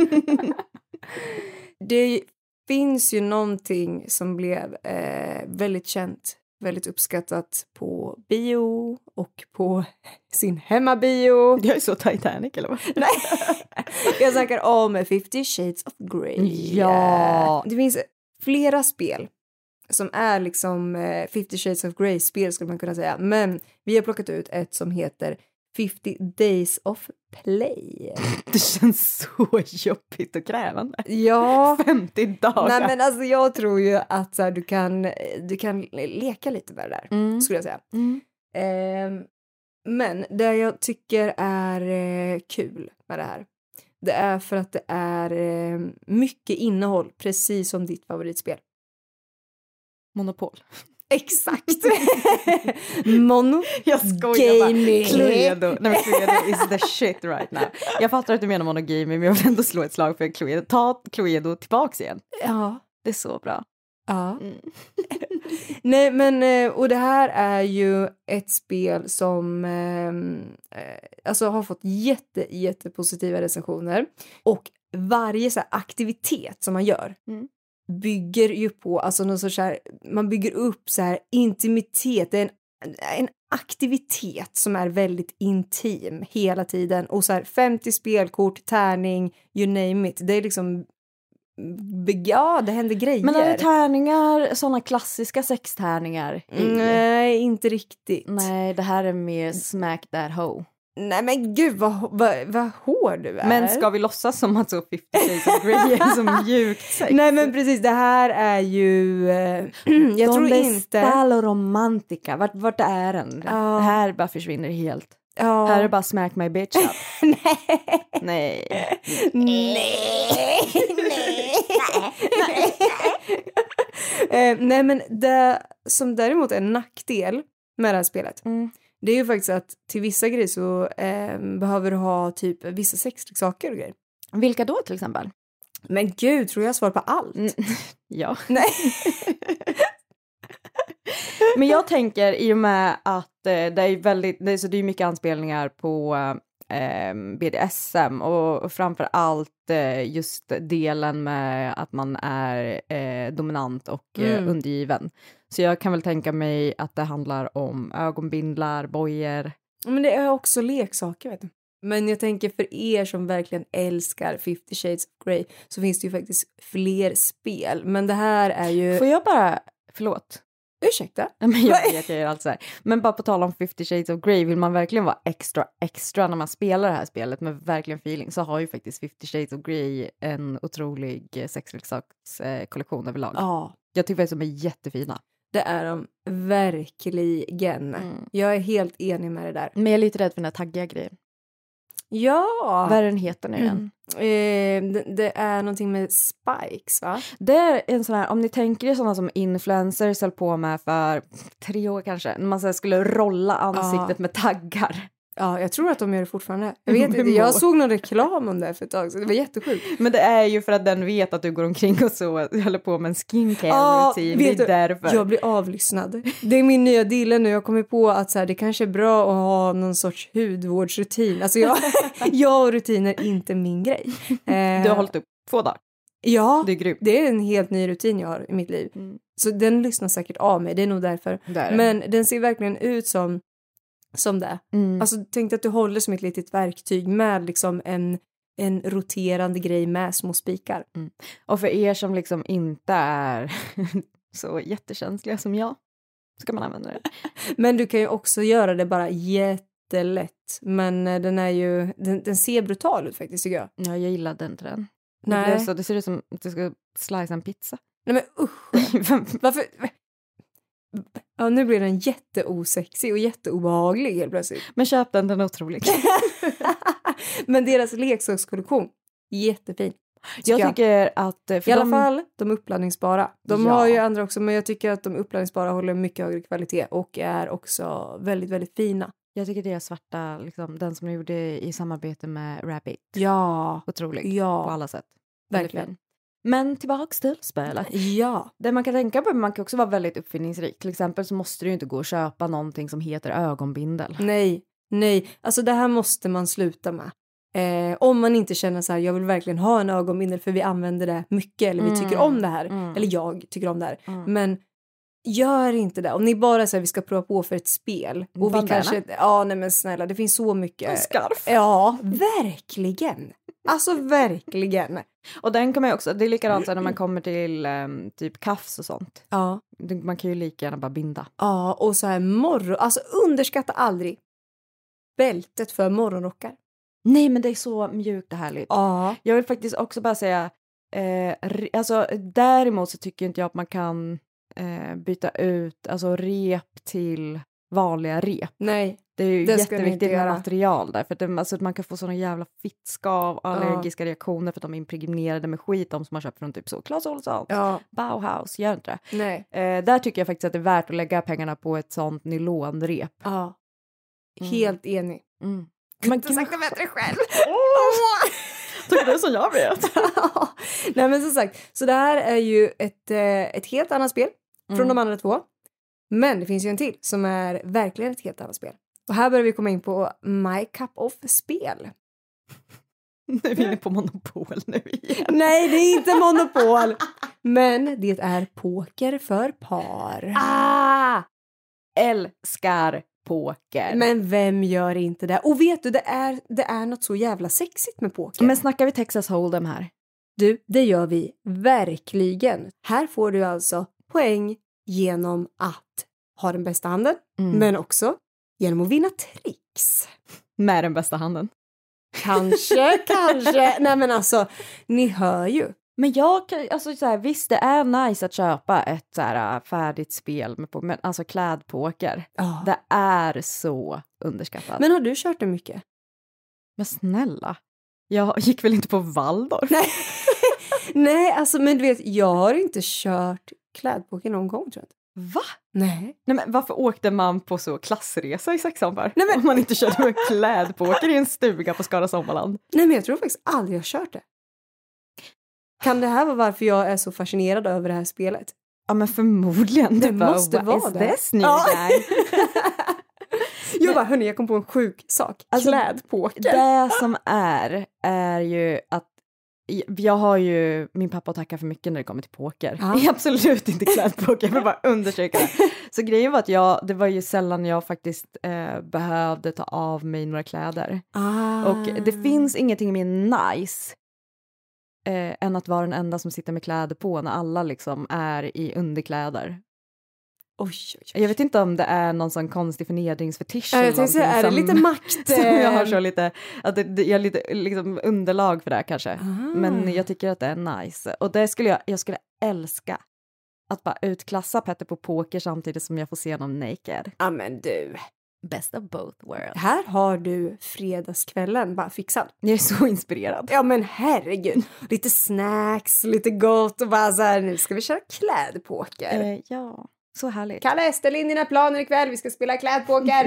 Det finns ju någonting som blev eh, väldigt känt, väldigt uppskattat på bio och på sin hemmabio. Jag är så Titanic, eller vad? Nej, jag snackar om Fifty Shades of Grey. Ja. Det finns flera spel som är liksom eh, Fifty Shades of Grey-spel skulle man kunna säga. Men vi har plockat ut ett som heter fifty Days of Play. Det känns så jobbigt och krävande. Ja. femtio dagar. Nej men alltså jag tror ju att så här, du, kan, du kan leka lite med det där, Mm. skulle jag säga. Mm. Eh, men det jag tycker är eh, kul med det här, det är för att det är eh, mycket innehåll, precis som ditt favoritspel. Monopol. Exakt! Mono Jag skojar bara. gaming. Cluedo. Nej men Cluedo is the shit right now. Jag fattar att du menar monogaming, men jag vill ändå slå ett slag för Cluedo. Ta Cluedo tillbaks igen. Ja. Det är så bra. Ja. Mm. Nej men, och det här är ju ett spel som eh, alltså har fått jätte, jätte positiva recensioner. Och varje så här aktivitet som man gör Mm. bygger ju på, alltså någon sorts här, man bygger upp så här intimitet, det är en, en aktivitet som är väldigt intim hela tiden. Och så här femtio spelkort, tärning, you name it. Det är liksom, ja, det händer grejer. Men är det tärningar, sådana klassiska sextärningar? i? Nej, inte riktigt. Nej, det här är mer smack that hoe. Nej men gud vad, vad, vad hård du är. Men ska vi låtsas som att så Fifty Shades of Grey är som mjukt sex? Nej men precis, det här är ju... Eh, jag tror inte... Donde romantica, vart, vart är den? Ja. Här bara försvinner helt. Ja. Här är bara smack my bitch up. Nej. Nej. Nej. eh, nej men det som däremot är en nackdel med det här spelet. Mm. Det är ju faktiskt att till vissa grejer så eh, behöver du ha typ vissa sexleksaker och grejer. Vilka då till exempel? Men gud, tror jag svar på allt? Mm. Ja. Nej. Men jag tänker i och med att eh, det är väldigt, det är, så det är mycket anspelningar på eh, B D S M och, och framför allt eh, just delen med att man är eh, dominant och eh, Mm. undergiven. Så jag kan väl tänka mig att det handlar om ögonbindlar, bojor. Men det är också leksaker, vet du. Men jag tänker för er som verkligen älskar Fifty Shades of Grey så finns det ju faktiskt fler spel. Men det här är ju... Får jag bara, förlåt. Ursäkta? Men jag vet, jag gör allt så här. Men bara på tal om Fifty Shades of Grey, vill man verkligen vara extra extra när man spelar det här spelet med verkligen feeling, så har ju faktiskt Fifty Shades of Grey en otrolig sexleksakskollektion överlag. Ja, Jag tycker faktiskt de är jättefina. det är de verkligen. Mm. Jag är helt enig med det där. Men jag är lite rädd för den här taggiga grejen. Ja! Vad är den heter nu igen? Eh, det, det är någonting med spikes, va? Det är en sån här, om ni tänker er sådana som influencers höll på med för tre år kanske, när man så här skulle rolla ansiktet Ja. med taggar. Ja, jag tror att de gör det fortfarande. Jag vet inte, jag såg någon reklam om det för ett tag, så det var jättesjukt. Men det är ju för att den vet att du går omkring och så håller på med en skincare-rutin. vet Det är du, därför. jag blir avlyssnad. Det är min nya deal nu. Jag kommer på att så här, det kanske är bra att ha någon sorts hudvårdsrutin. Alltså jag, jag och rutiner är inte min grej. Eh, Du har hållit upp två dagar. Ja, Det är grymt. det är en helt ny rutin jag har i mitt liv. Mm. Så den lyssnar säkert av mig, det är nog därför. Det är det. Men den ser verkligen ut som, som det. Mm. Alltså tänk att du håller som ett litet verktyg med liksom en, en roterande grej med små spikar. Mm. Och för er som liksom inte är så jättekänsliga som jag, ska man använda det. Men du kan ju också göra det bara jättelätt. Men eh, den är ju, den, den ser brutal ut faktiskt tycker jag. Ja, jag gillade inte den. Nej. Det, blir så, det ser ut som att du ska slice en pizza. Nej men usch. Varför? Ja, nu blir den jätteosexig och jätteobehaglig helt plötsligt. Men köp den, den är otrolig. Men deras leksakskollektion, jättefin. Jag jag. tycker att... För I alla de, fall de uppladdningsbara. De Ja. har ju andra också, men jag tycker att de uppladdningsbara håller mycket högre kvalitet och är också väldigt, väldigt fina. Jag tycker deras svarta, liksom, den som de gjorde i samarbete med Rabbit. Ja, Otrolig. På ja, alla sätt. Väldigt verkligen. fin. Men tillbaka till spelet. Ja. Det man kan tänka på, man kan också vara väldigt uppfinningsrik. Till exempel så måste du ju inte gå och köpa någonting som heter ögonbindel. Nej, nej. Alltså det här måste man sluta med. Eh, om man inte känner så här, jag vill verkligen ha en ögonbindel för vi använder det mycket eller vi Mm. tycker om det här. Mm. Eller jag tycker om det här. Mm. Men gör inte det. Om ni bara säger vi ska prova på för ett spel. Och vi Bandana. kanske, ja nej men snälla, det finns så mycket. Scarf. Ja, verkligen. Alltså verkligen. Och den kan man ju också, det är likadant så när man kommer till um, typ kaffs och sånt. Ja, Det- Man kan ju lika gärna bara binda. ja och så här morgon, alltså underskatta aldrig bältet för morgonrockar. Nej, men det är så mjukt och härligt. Ja. Jag vill faktiskt också bara säga, eh, re, alltså däremot så tycker inte jag att man kan eh, byta ut alltså rep till vanliga rep. Nej. Det är ju Det ska ni inte jätteviktigt med göra. material där, för att det, alltså, man kan få såna jävla fittskav, allergiska reaktioner för att de är impregnerade med skit, de som har köpt från typ så Clas Ohlson, Ja, Bauhaus, gör inte det. nej. Eh, där tycker jag faktiskt att det är värt att lägga pengarna på ett sånt nylonrep. Ja. Mm. Helt enig. Mm. Man kan sagt det bättre själv. Tycker du som jag vet? Nej men som sagt, så det här är ju ett, eh, ett helt annat spel från Mm. de andra två. Men det finns ju en till som är verkligen ett helt annat spel. Och här börjar vi komma in på My Cup of-spel. Nu är vi inne på Monopol nu igen. Nej, det är inte Monopol. Men det är poker för par. Ah! Älskar poker. Men vem gör inte det? Och vet du, det är, det är något så jävla sexigt med poker. Men snackar vi Texas Hold'em här? Du, det gör vi verkligen. Här får du alltså poäng genom att ha den bästa handen, Mm. men också genom att vinna tricks. Med den bästa handen. Kanske, kanske. Nej men alltså, ni hör ju. Men jag, alltså så här, visst det är nice att köpa ett så här färdigt spel med, men alltså klädpoker. Oh. Det är så underskattat. Men har du kört det mycket? Men snälla, jag gick väl inte på Waldorf? Nej, Nej alltså men du vet, jag har inte kört klädpoker någon gång tror jag. Va? Nej. Nej men varför åkte man på så klassresa i sexan för? Nej men om man inte körde med klädpoker i en stuga på Skara Sommarland. Nej men jag tror faktiskt aldrig jag har kört det. Kan det här vara varför jag är så fascinerad över det här spelet? Ja men förmodligen. Det du måste bara, vara is det. This new ja. guy? Jag bara, hörni jag kom på en sjuk sak. Alltså, klädpoker. Det som är, är ju att jag har ju min pappa att tacka för mycket när det kommer till poker. Ja. Det är absolut inte klädpoker, jag vill bara undersöka det. Så grejen var att jag, det var ju sällan jag faktiskt eh, behövde ta av mig några kläder. Ah. Och det finns ingenting mer nice eh, än att vara den enda som sitter med kläder på när alla liksom är i underkläder. Oj, oj, oj. Jag vet inte om det är någon sån konstig förnedringsfetisch. Ja, jag tänkte säga, är det som, lite makt? som jag har så lite, att det, det, jag har lite liksom underlag för det här kanske. Ah. Men jag tycker att det är nice. Och det skulle jag, jag skulle älska. Att bara utklassa Petter på poker samtidigt som jag får se honom naked. Ja men du. Best of both worlds. Här har du fredagskvällen bara fixad. Jag är så inspirerad. Ja men herregud. Lite snacks, lite gott och bara så här, nu ska vi köra klädpoker. Eh, ja, så härligt. Kalle, ställ in dina planer ikväll, vi ska spela klädpoker.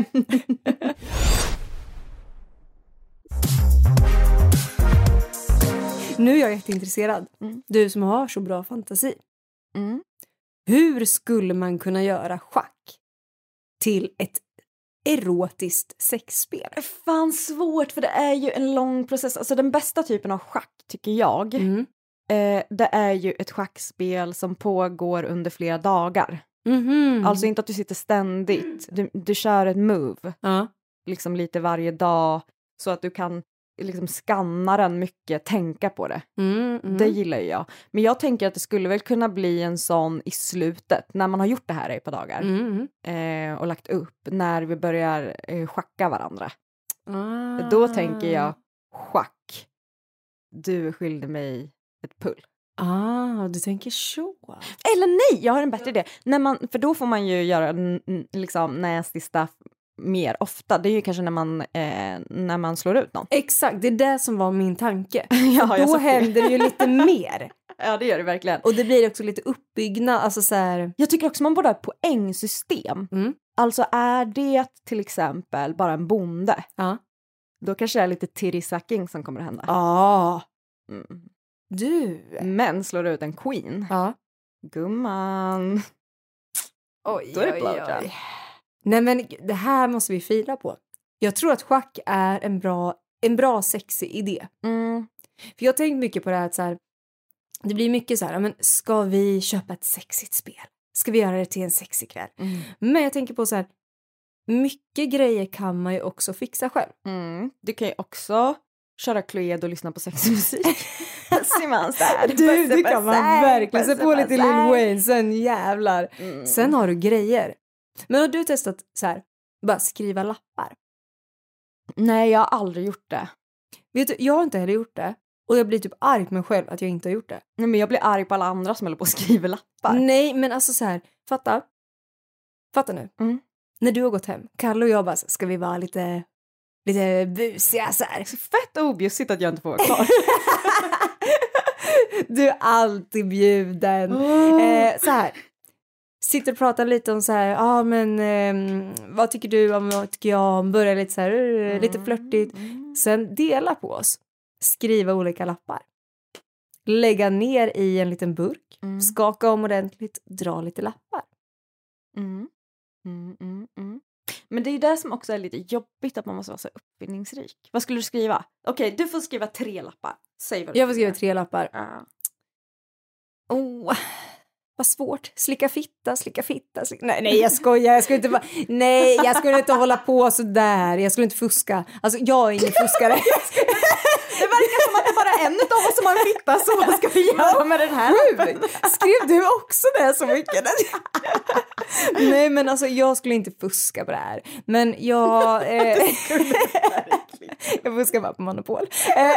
Nu är jag jätteintresserad. Mm. Du som har så bra fantasi. Mm. Hur skulle man kunna göra schack till ett erotiskt sexspel? Det är fan svårt för det är ju en lång process. Alltså den bästa typen av schack tycker jag. Mm. Eh, det är ju ett schackspel som pågår under flera dagar. Mm-hmm. Alltså inte att du sitter ständigt. Du, du kör ett move. Ja. Liksom lite varje dag. Så att du kan liksom skanna den mycket, tänka på det. Mm, mm. Det gillar ju jag. Men jag tänker att det skulle väl kunna bli en sån i slutet. När man har gjort det här i ett par dagar. Mm. Eh, och lagt upp. När vi börjar eh, schacka varandra. Ah. Då tänker jag schack. Du skyllde mig ett pull. Ah, du tänker så. Eller nej, jag har en bättre idé. När man, för då får man ju göra n- n- liksom nasty stuff mer ofta. Det är ju kanske när man, eh, när man slår ut någon. Exakt, det är det som var min tanke. Ja, Då händer det ju lite mer. Ja, det gör det verkligen. Och det blir också lite uppbyggnad. Alltså så här... Jag tycker också man borde ha ett poängsystem. Mm. Alltså är det till exempel bara en bonde. Ja. Då kanske det är lite titty-sucking som kommer att hända. Ah. Mm. Du. Men slår du ut en queen. Ja. Gumman. Oj, Då är det oj, blowjob. oj. Nej men det här måste vi fila på. Jag tror att schack är en bra, en bra sexig idé. Mm. För jag har tänkt mycket på det här att så här, det blir mycket så här, men ska vi köpa ett sexigt spel? Ska vi göra det till en sexig kväll? Mm. Men jag tänker på så här, mycket grejer kan man ju också fixa själv. Mm. Du kan ju också köra Cluedo och lyssna på sexig musik. Simans där. Du, det kan man verkligen. Se på lite Lil Wayne, sen jävlar. Mm. Sen har du grejer. Men har du testat så här, bara skriva lappar? Nej, jag har aldrig gjort det. Vet du, jag har inte heller gjort det. Och jag blir typ arg på mig själv att jag inte har gjort det. Nej, men jag blir arg på alla andra som håller på att skriva lappar. Nej, men alltså så här, fatta. Fatta nu. Mm. När du har gått hem, Kalle och jag bara, ska vi vara lite, lite busiga så här. Så fett objussigt att jag inte får vara kvar. Du är alltid bjuden. Oh. Eh, så här. Sitter och pratar lite om så här, ja ah, men eh, vad tycker du om, vad tycker jag om, börjar lite så här, uh, lite flörtigt. Mm. Sen dela på oss. Skriva olika lappar. Lägga ner i en liten burk. Mm. Skaka om ordentligt. Dra lite lappar. Mm. Mm, mm, mm. Men det är ju det som också är lite jobbigt, att man måste vara så uppfinningsrik. Vad skulle du skriva? Okej, okay, du får skriva tre lappar. Säg vad du Jag får skriva tre lappar. Uh. Oh, vad svårt. Slicka fitta, slicka fitta. Slicka... Nej, nej, jag skojar. Jag skulle inte bara... Nej, jag skulle inte hålla på så där. Jag skulle inte fuska. Alltså, jag är ingen fuskare. Det verkar som att det bara en av oss som har en fitta, så vad ska vi göra med den här? Skrev du också det så mycket? Nej, men alltså jag skulle inte fuska på det här. Men jag... Eh, jag fuskar bara på Monopol.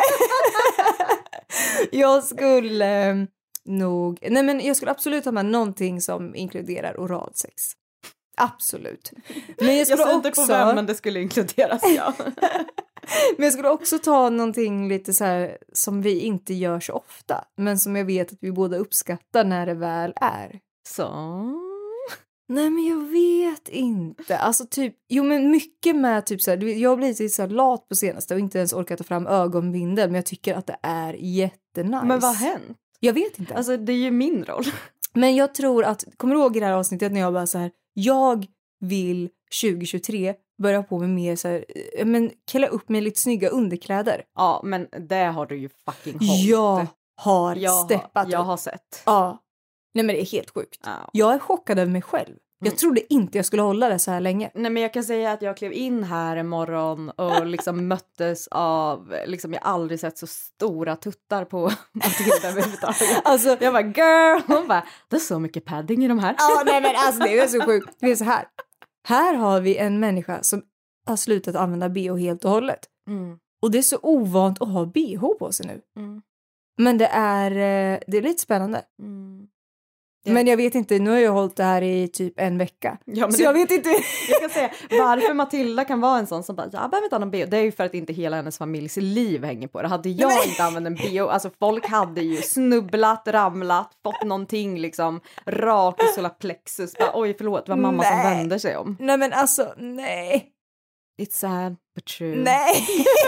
Jag skulle... Eh, nog... Nej, men jag skulle absolut ha med någonting som inkluderar oralsex. Absolut. Men jag skulle jag också... inte på vem, men det skulle inkluderas, ja. Men jag skulle också ta någonting lite så här som vi inte gör så ofta, men som jag vet att vi båda uppskattar när det väl är. Så... Nej, men jag vet inte. Alltså typ, jo men mycket med typ så här, jag har blivit så här lat på senaste och inte ens orkat ta fram ögonbindel, men jag tycker att det är jättenice. Men vad har hänt? Jag vet inte. Alltså det är ju min roll. Men jag tror att, kommer du ihåg i det här avsnittet när jag bara så här, jag vill tjugohundratjugotre börja på med mer så här, men klä upp med lite snygga underkläder. Ja, men det har du ju fucking hållit. Jag har jag steppat har, Jag har sett. Ja. Nej, men det är helt sjukt. Ja. Jag Jag är chockad över mig själv. Jag mm. trodde inte jag skulle hålla det så här länge. Nej, men jag kan säga att jag klev in här en morgon och liksom möttes av, liksom jag aldrig sett så stora tuttar på Matilda överhuvudtaget. Alltså, jag bara, girl, hon bara, det är så mycket padding i de här. Ja, nej men alltså det är så sjukt. Det är så här. Här har vi en människa som har slutat använda B H helt och hållet. Mm. Och det är så ovant att ha B H på sig nu. Mm. Men det är, det är lite spännande. Mm. Ja. Men jag vet inte, nu har jag hållit det här i typ en vecka. Ja, men så det, jag vet inte. Jag kan säga, varför Matilda kan vara en sån som bara, jag behöver inte ha någon B H. Det är ju för att inte hela hennes familjs liv hänger på det. Hade jag Nej. inte använt en B H, alltså folk hade ju snubblat, ramlat, fått någonting liksom rak i solarplexus. Bara, oj, förlåt, det var mamma nej. som vände sig om. Nej men alltså, nej. It's sad but true. Nej.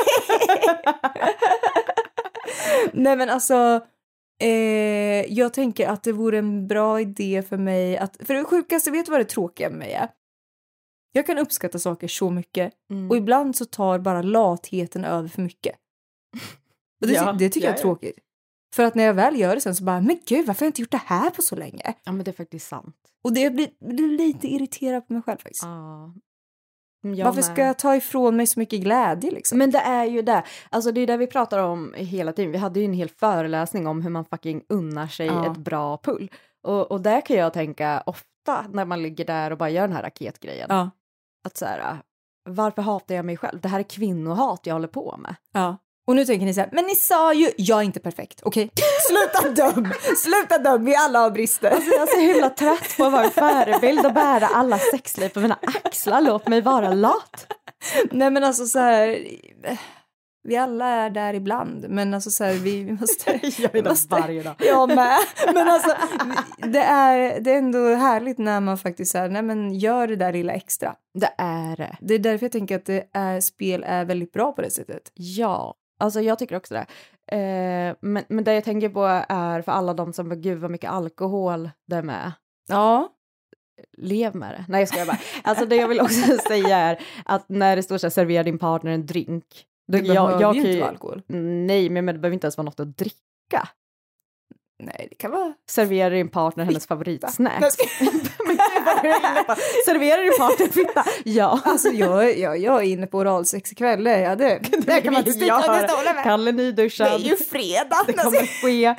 Nej men alltså... Eh, jag tänker att det vore en bra idé för mig att... För det sjukaste, vet du vad det tråkiga med mig är? Jag kan uppskatta saker så mycket. Mm. Och ibland så tar bara latheten över för mycket. Och det, ja, det tycker ja, jag är tråkigt. För att när jag väl gör det sen så bara, men gud, varför har jag inte gjort det här på så länge? Ja, men det är faktiskt sant. Och det blir, blir lite irriterad på mig själv faktiskt. Ja. Varför med. ska jag ta ifrån mig så mycket glädje liksom? Men det är ju det. Alltså det är det vi pratar om hela tiden. Vi hade ju en hel föreläsning om hur man fucking unnar sig ja. ett bra pull. Och, och där kan jag tänka ofta när man ligger där och bara gör den här raketgrejen. Ja. Att så här, varför hatar jag mig själv? Det här är kvinnohat jag håller på med. Ja. Och nu tänker ni så här, men ni sa ju, jag är inte perfekt, okej? Okay? Sluta döm! Sluta döm, vi alla har brister. Alltså jag är så himla trött på att vara en förebild och bära alla sexliv på mina axlar. Låt mig vara lat. Nej men alltså så här, vi alla är där ibland, men alltså så här, vi, vi måste... jag är där varje dag. Jag med. Men alltså, det är, det är ändå härligt när man faktiskt så här, nej men gör det där lilla extra. Det är det. Det är därför jag tänker att det är, spel är väldigt bra på det sättet. Ja. Alltså jag tycker också det. Eh, men, men det jag tänker på är för alla de som bara, gud vad mycket alkohol det är med. Ja. Lev med det. Nej jag skojar bara. Alltså det jag vill också säga är att när det står så här, servera din partner en drink. Då, det behöver jag, jag ju kan inte vara alkohol. Nej, men det behöver inte ens vara något att dricka. Nej, det kan vara... Servera din partner hennes favoritsnack. Men gud vad du är inne på. Servera din partner fitta. Ja. Alltså jag, jag, jag är inne på oralsex ikväll. Ja, det, det, det kan man inte sticka under stolen med. Kalle nyduschad. Det är ju fredag. Det kommer ske.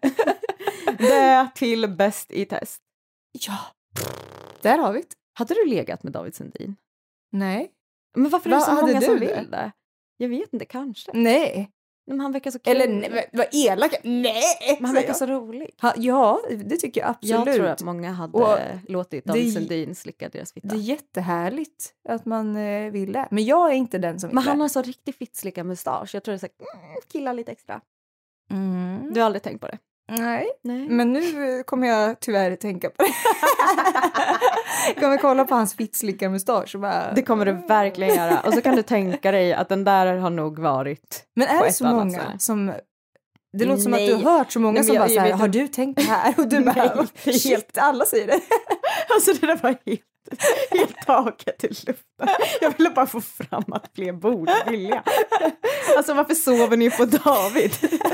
Det till bäst i test. Ja. Där har vi det. Hade du legat med David Sundin? Nej. Men varför är det så hade många du som det? vill det? Jag vet inte, kanske. Nej. Men han verkar så kul. Eller nej, vad elak. Nej. Men han verkar så rolig. Ha, ja, det tycker jag absolut. Jag tror att många hade och låtit David Sundin slicka deras fitta. Det är jättehärligt att man eh, vill det. Men jag är inte den som vill. Men han har så riktigt fittslicka mustasch. Jag tror det är så mm, killar lite extra. Mm. Du har aldrig tänkt på det? Nej. Nej. Men nu kommer jag tyvärr tänka på det. Jag kommer kolla på hans fittslicka mustasch och bara... Det kommer du verkligen göra. Och så kan du tänka dig att den där har nog varit. Men är det så många sätt. Som... Det låter Nej. som att du har hört så många Nej, som jag, bara så här, har du tänkt det här? Och du Nej, bara, shit, helt alla säger det. Alltså det där var helt, helt taget i luften. Jag ville bara få fram att fler borde vilja. Alltså varför sover ni på David?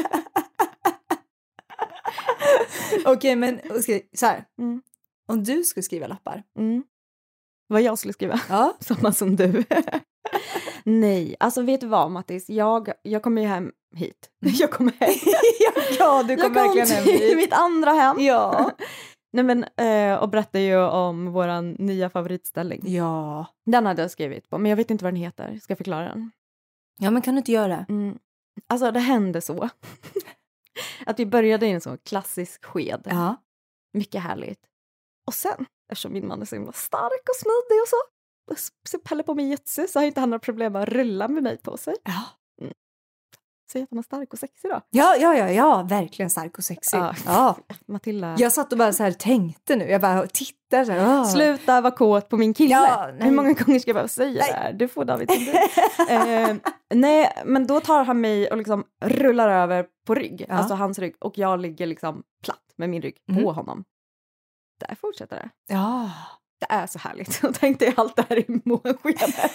Okej, okay, men okay, så här. Mm. Om du skulle skriva lappar. Mm. Vad jag skulle skriva? Ja. Samma som du. Nej, alltså vet du vad Mattis? Jag, jag kommer ju hem hit. Jag kommer hem. Ja, du kom verkligen hem hit. till mitt andra hem. Ja. Nej men, eh, och berättar ju om våran nya favoritställning. Ja. Den hade jag skrivit på, men jag vet inte vad den heter. Ska jag förklara den? Ja, men kan du inte göra det? Mm. Alltså det hände så. Att vi började i en sån klassisk sked. Ja. Mycket härligt. Och sen, eftersom min man är så himla stark och smidig och så, så Pelle på mig jitsu, så har inte han några problem att rulla med mig på sig. Ja. Mm. Säg att han är stark och sexig då. Ja, ja, ja, ja, verkligen stark och sexig. Ja. Ja. Matilda. Jag satt och bara så här tänkte nu. Jag bara tittar så här. Oh. Sluta vara kåt på min kille. Ja, Hur många gånger ska jag behöva säga nej. det här? Du får David till eh, Nej, men då tar han mig och liksom rullar över på rygg. Ja. Alltså hans rygg. Och jag ligger liksom platt med min rygg Mm. på honom. Där fortsätter det. Ja. Det är så härligt. Och tänkte jag allt det här i månskenet.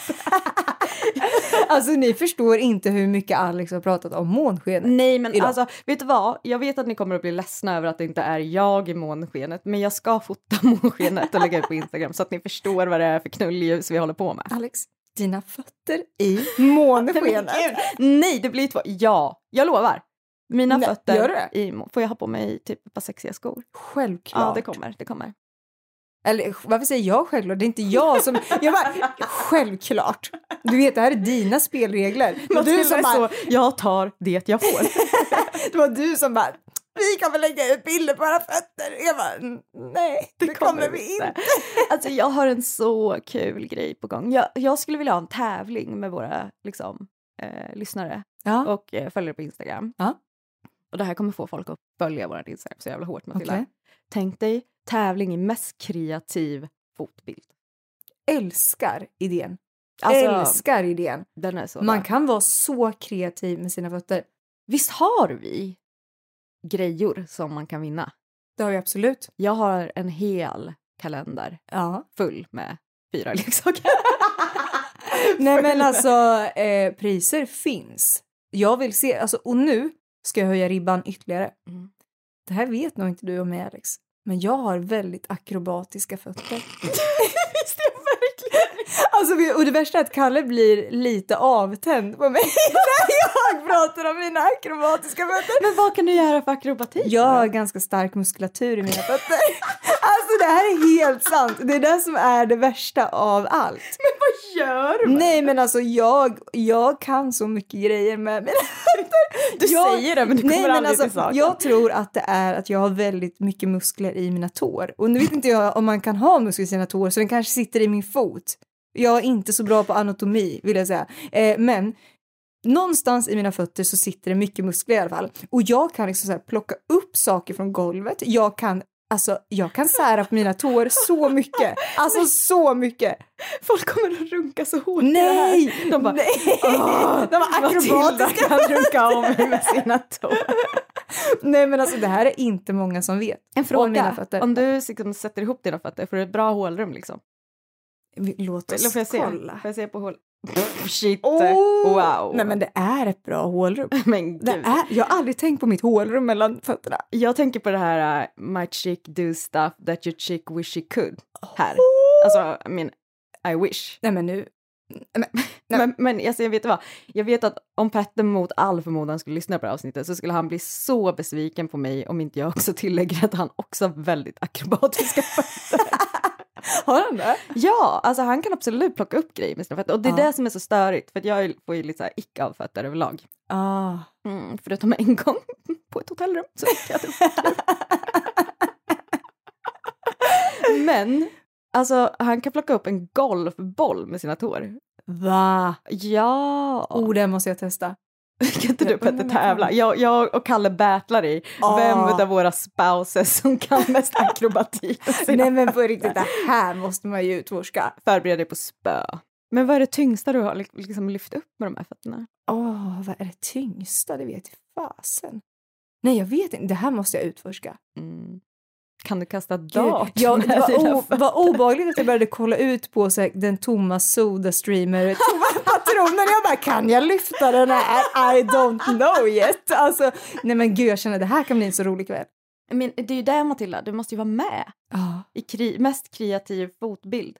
Alltså ni förstår inte hur mycket Alex har pratat om månskenet. Nej, men idag. alltså, vet du vad? Jag vet att ni kommer att bli ledsna över att det inte är jag i månskenet. Men jag ska fota månskenet och lägga ut på Instagram så att ni förstår vad det är för knulljus vi håller på med. Alex, dina fötter i månskenet. Nej, det blir två. Ja, jag lovar. Mina Nej, fötter gör du det? i må- får jag ha på mig typ ett par sexiga skor. Självklart. Ja, det kommer, det kommer. Eller varför säger jag självklart? Det är inte jag som... Jag bara, självklart. Du vet, det här är dina spelregler. Det var, du som bara, så, jag tar det jag får. det var du som bara, vi kan väl lägga ut bilder på våra fötter. Jag bara, nej, det, det kommer vi inte. Alltså jag har en så kul grej på gång. Jag, jag skulle vilja ha en tävling med våra liksom, eh, lyssnare Ja. och eh, följare på Instagram. Ja. Och det här kommer få folk att följa vårt Instagram så jävla hårt, Matilda. Okay. Tänk dig tävling i mest kreativ fotbild. Älskar idén. Alltså, Älskar idén. Den är så Man bra. kan vara så kreativ med sina fötter. Visst har vi grejor som man kan vinna? Det har vi absolut. Jag har en hel kalender Ja. full med fyra leksaker. Nej men alltså, eh, priser finns. Jag vill se, alltså, och nu ska jag höja ribban ytterligare. Mm. Det här vet nog inte du om mig, Alex. Men jag har väldigt akrobatiska fötter. Visst är jag verkligen. Alltså, och det värsta är att Kalle blir lite avtänd på mig när jag pratar om mina akrobatiska fötter. Men vad kan du göra för akrobatik? Jag har ganska stark muskulatur i mina fötter. Alltså det här är helt sant. Det är det som är det värsta av allt. Men vad gör du? Nej men alltså jag, jag kan så mycket grejer med mina fötter. Du jag, säger det men du kommer nej, men aldrig alltså, till saken. Jag tror att det är att jag har väldigt mycket muskler i mina tår. Och nu vet inte jag om man kan ha muskler i sina tår så den kanske sitter i min fot. Jag är inte så bra på anatomi vill jag säga. Eh, men någonstans i mina fötter så sitter det mycket muskler i alla fall. Och jag kan liksom så här plocka upp saker från golvet. Jag kan, alltså, jag kan sära på mina tår så mycket. Alltså så mycket. Folk kommer att runka så hårt. Nej! De bara, nej. Åh, De var akrobatiska. kan runka om mig med sina tår. Nej men alltså det här är inte många som vet. En fråga, om mina fötter. om du liksom sätter ihop dina fötter får du ett bra hålrum liksom. Låt oss Eller får jag se? kolla. Får jag se på hål? Shit, Oh! wow. Nej men det är ett bra hålrum. Men Det gud. är, jag har aldrig tänkt på mitt hålrum mellan fötterna. Jag tänker på det här uh, my chick do stuff that your chick wish she could. Här. Alltså, I mean, I wish. Nej men nu. Men, Men, men alltså, jag vet vad, jag vet att om Petter mot all förmodan skulle lyssna på det här avsnittet så skulle han bli så besviken på mig om inte jag också tillägger att han också har väldigt akrobatiska fötter. har han det? Ja, alltså han kan absolut plocka upp grejer med sina fötter. Och det är Ja. det som är så störigt, för att jag får ju lite så här ick av fötter överlag. Ah. Mm, förutom en gång på ett hotellrum. Så jag Men, alltså han kan plocka upp en golfboll med sina tår. Va? Ja. Oh, det måste jag testa. Kan inte du Petter tävla? Jag, jag och Kalle battlar i Ah. vem av våra spouses som kan mest akrobatik. Nej men på riktigt, det här måste man ju utforska. Förbered dig på spö. Men vad är det tyngsta du har liksom lyft upp med de här fötterna? Åh, oh, vad är det tyngsta? Det vet jag fasen. Nej, jag vet inte. Det här måste jag utforska. Mm. Kan du kasta Gud, dart? ja, med det var, dina o, fötter? var obehagligt att jag började kolla ut på så här, den tomma soda streamer patronen. Jag bara, kan jag lyfta den här? I don't know yet. Alltså, nej men gud, jag känner det här kan bli en så rolig kväll. Men det är ju där Matilda, du måste ju vara med Ja, i kri- mest kreativ fotbild. ja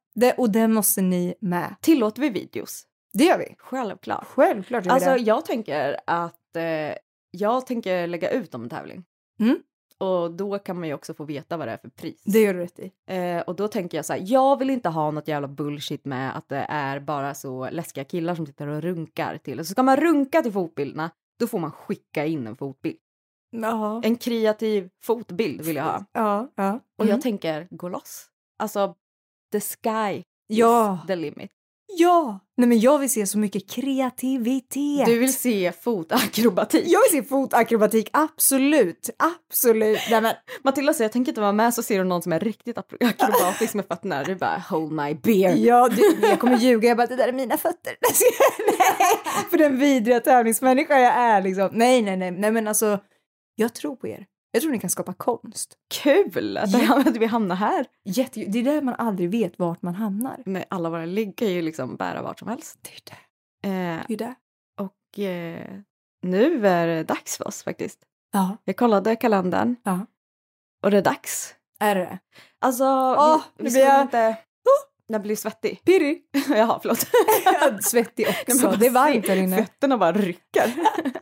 det, och det måste ni med. Tillåter vi videos? Det gör vi. Självklart. Självklart gör vi Alltså det. jag tänker att eh, jag tänker lägga ut om en tävling. Mm. Och då kan man ju också få veta vad det är för pris. Det gör du rätt i. Eh, och då tänker jag så här, jag vill inte ha något jävla bullshit med att det är bara så läskiga killar som sitter och runkar till. Och så ska man runka till fotbilderna, då får man skicka in en fotbild. Ja. En kreativ fotbild vill jag ha. Ja, ja. Mm. Och jag tänker, gå loss. Alltså, the sky ja. is the limit. Ja! Nej, men jag vill se så mycket kreativitet. Du vill se fotakrobatik. Jag vill se fotakrobatik, absolut. Absolut. Nej, men... Matilda säger, jag tänker inte vara med, så ser du någon som är riktigt akrobatisk med fötterna. Du bara, hold my beer. Ja, du, jag kommer ljuga. Jag bara, det där är mina fötter. Nej, för den vidriga tävlingsmänniska jag är liksom. Nej, nej, nej. Nej, men alltså, jag tror på er. Jag tror ni kan skapa konst. Kul att ja. vi hamnar här. Jätte, det är där man aldrig vet vart man hamnar. Men alla våra ligg kan ju liksom bära vart som helst. Det är det. Eh, det, är det. Och eh, nu är det dags för oss faktiskt. Ja. Jag kollade kalendern. Ja. Och det är dags. Är det? Alltså, oh, vi, vi ska jag... inte... Oh, jag blir svettig. Pirrig. Jaha, förlåt. Svettig också. Det är varmt där inne. Fötterna bara rycker.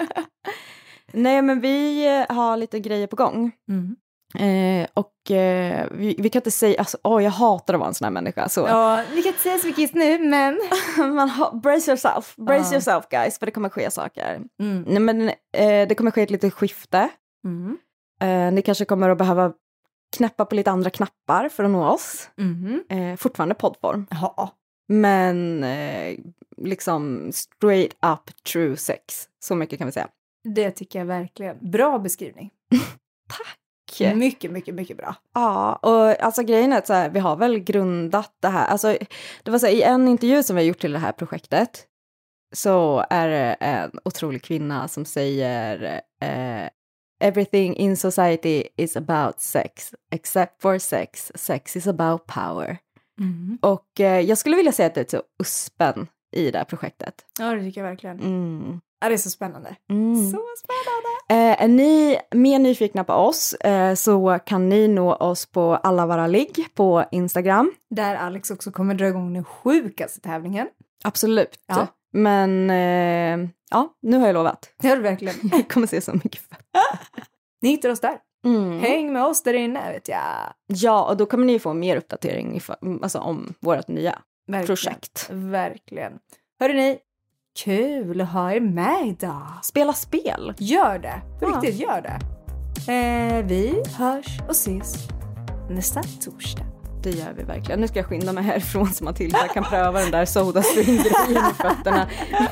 Nej, men vi har lite grejer på gång. Mm. Eh, och eh, vi, vi kan inte säga, alltså, åh, jag hatar att vara en sån här människa. Så. Ja, vi kan inte säga så mycket just nu, men... Man ha, brace yourself, brace uh. yourself guys, för det kommer ske saker. Mm. Nej, men eh, det kommer ske ett litet skifte. Mm. Eh, ni kanske kommer att behöva knäppa på lite andra knappar för att nå oss. Mm. Eh, fortfarande poddform. Ja. Men eh, liksom straight up true sex. Så mycket kan vi säga. Det tycker jag verkligen. Bra beskrivning. Tack. Mycket, mycket, mycket bra. Ja, och alltså grejen är att så här, vi har väl grundat det här. Alltså, det var så här, i en intervju som vi har gjort till det här projektet så är det en otrolig kvinna som säger eh, everything in society is about sex except for sex. Sex is about power. Mm. Och eh, jag skulle vilja säga att det är så uspen i det här projektet. Ja, det tycker jag verkligen. Mm. Ja, det är så spännande. Mm. Så spännande. Eh, är ni mer nyfikna på oss eh, så kan ni nå oss på alla våra ligg på Instagram. Där Alex också kommer dra igång den sjukaste tävlingen. Absolut. Ja. Men eh, ja, nu har jag lovat. Det har du verkligen. Jag kommer se så mycket för. Ni hittar oss där. Mm. Häng med oss där inne, vet jag. Ja, och då kommer ni få mer uppdatering alltså, om vårt nya verkligen. projekt. Verkligen. Hörru ni, kul att ha er med idag. Spela spel. Gör det. På ja. riktigt, gör det. Eh, vi hörs och ses nästa torsdag. Det gör vi verkligen. Nu ska jag skynda mig härifrån så Matilda kan pröva den där sodastream-grejen i fötterna.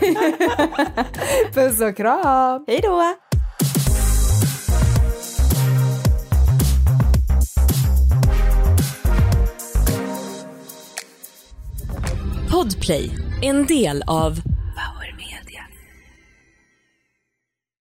Puss och kram. Hej då! Podplay, en del av